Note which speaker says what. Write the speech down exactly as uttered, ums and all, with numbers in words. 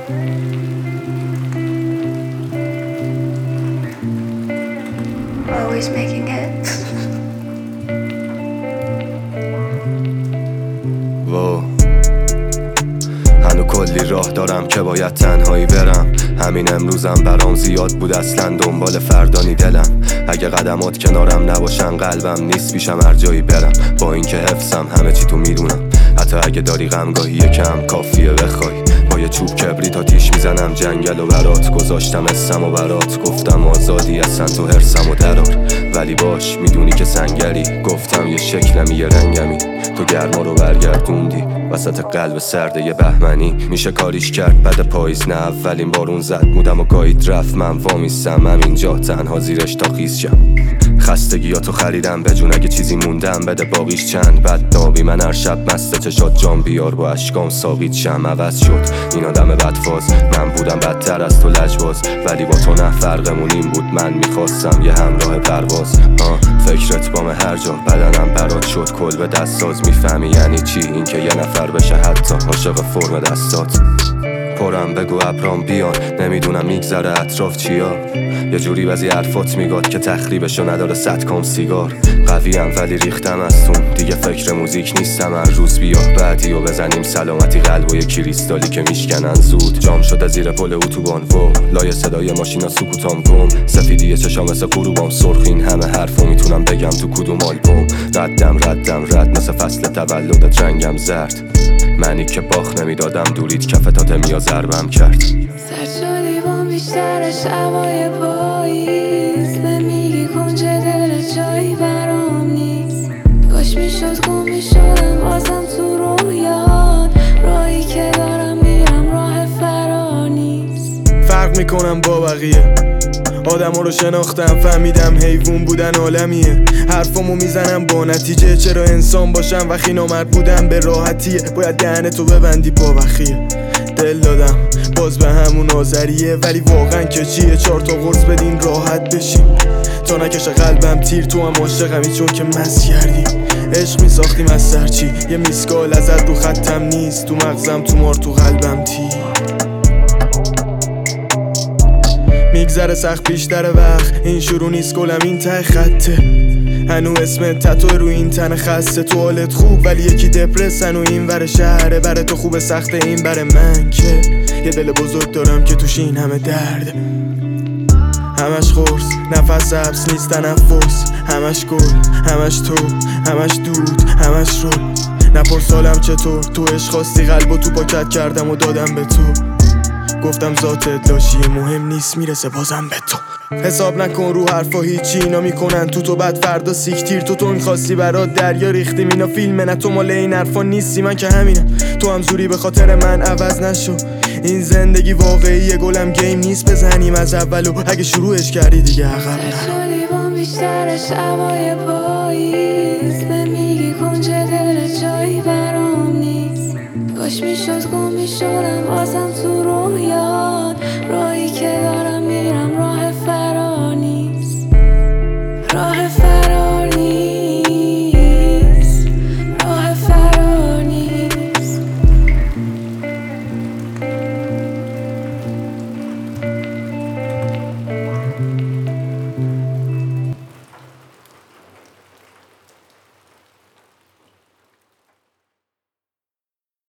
Speaker 1: Always making hits.
Speaker 2: واو هنو کلی راه دارم که باید تنهایی برم. همین امروزم برام زیاد بود، اصلا دنبال فردانی دلم. اگه قدمات کنارم نباشن قلبم نیست پیشم هر جایی برم. با اینکه حفظم همه چی تو میدونم، حتی اگه داری غمگاهی یکم کافیه بخوای. با یه چوب کبریت آتیش میزنم جنگل و برات، گذاشتم اسم و برات، گفتم آزادی اصلا تو هرسم و درار. ولی باش میدونی که سنگری، گفتم یه شکلمی یه رنگمی. تو گرما رو برگردوندی وسط قلب سرده یه بهمنی. میشه کاریش کرد بعد پاییز، نه اولین بارون زد مودم و گاهید رفت. من وامیستم همینجا تنها زیرش تا خیز شم. خستگیاتو خریدم به جون، اگه چیزی موندم بده باقیش چند. بد نابی من هر شب مست چشات جام بیار، با اشکام ساقید شم. عوض شد این آدم بدفاز، من بودم بدتر از تو لجباز. ولی با تو نه فرقمون این بود، من میخواستم یه همراه پرواز. آه فکرت بام هر جا، بدنم برات شد کل به دست ساز. میفهمی یعنی چی این که یه نفر بشه حتی عاشق فرم دستات. پرم بگو ابرام بیان، نمیدونم میگذره اطراف چیا. یه جوری بعضی حرفات میگاد که تخریبشو نداره صد کام سیگار. قویم ولی ریختم از تون، دیگه فکر موزیک نیستم. هر روز بیا بعدی و بزنیم سلامتی قلب و یه کریستالی که میشکنن زود. جام شده زیر پل اتوبان و لای صدای ماشینا سکوتام گم. سفیدی چشام مثل غروبام سرخ، این همه حرفو میتونم بگم تو کدوم آلبوم. ردم ردم رد مثل فصل تولدت رنگم زرد. منی که باخ نمیدادم دوریت کفتات میا ضربم کرد.
Speaker 3: سر شدی بام بیشتر شبای پاییز، به میگی کنج دل جایی برام نیست. کاش میشد گم میشدم بازم تو رویات، راهی که دارم میرم راه فرار نیست.
Speaker 4: فرق میکنم با بقیه، آدم ها رو شناختم فهمیدم حیوون بودن عالمیه. حرفامو میزنم با نتیجه، چرا انسان باشم وقتی نامرد بودم به راحتیه. باید دهنتو ببندی با بخیه، دل دادم باز به همون آذریه. ولی واقعا که چیه چهار تا قرص بدین راحت بشیم تا نکشه قلبم تیر. تو هم عاشقمی چون که مس کردی، عشق میساختیم از سرچی. یه میسکال ازت رو خطم نیست، تو مغزم تو مار تو قلبم تیر. میگذره سخت بیشتر وقت، این شروع نیست گلم این ته خطه. هنو اسم تتو رو این تن خسته. تو حالت خوب ولی یکی دپرسن و این ور شهره. بره تو خوب سخته این بره من که یه دل بزرگ دارم که توش این همه درده. همش خورس نفس حبس نیست تنفس، همش گل همش تو همش دود همش رو. نپرس حالم چطور، تو عشق خواستی قلبو تو پاکت کردم و دادم به تو. گفتم ذاتت لاشی مهم نیست میرسه بازم به تو. حساب نکن رو حرفا هیچی، اینا میکنن تو تو بعد فردا سیکتیر. تو تو میخواستی برات دریا ریختیم، اینا فیلمه نه تو مال این حرفا نیستی. من که همینم تو هم زوری به خاطر من عوض نشو. این زندگی واقعیه گلم گیم نیست، بزنیم از اولو. اگه شروعش کردی دیگه عقب نرو.
Speaker 3: شدی بام بیشتر شبای پاییز، به میگی کنج دل جایی برام نیست. کاش میشد گم میشدم بازم تو رویا،